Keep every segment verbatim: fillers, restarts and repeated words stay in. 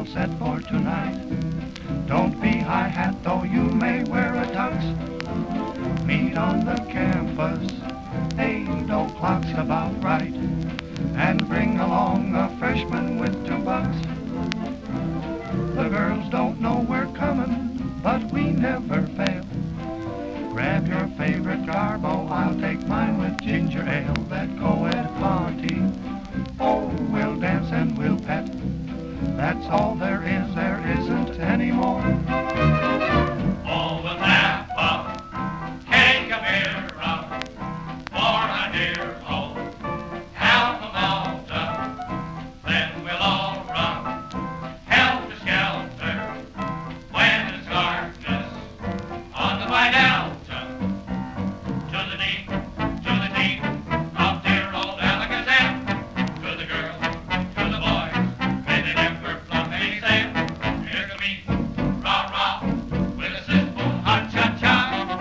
all set for tonight. Don't be high hat, though you may wear a tux. Meet on the campus, eight o'clock's about right. And bring along a freshman with two bucks. The girls don't know we're coming, but we never fail. Grab your favorite garbo, I'll take mine with ginger ale. That co-ed party, oh, we'll dance and we'll pet. That's all there is, there isn't any more. All the Napa, take a beer up for a dear old Alma Malta. Then we'll all run helter-skelter when it's darkness on the White Alta. To the deep, to the deep of dear old Alakazam. To the girls, to the boys, may they never flunk any sand. Here to me, rah-rah, with a simple ha-cha-cha.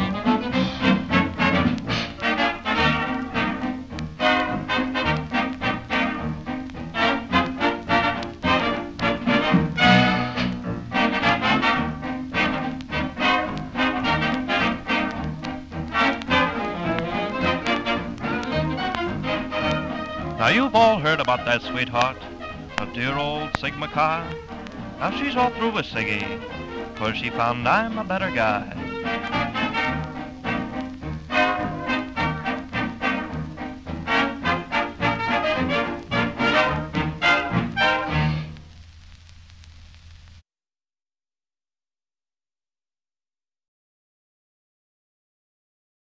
Now you've all heard about that sweetheart of dear old Sigma Chi. Now she's all through with Siggy, 'cause she found I'm a better guy.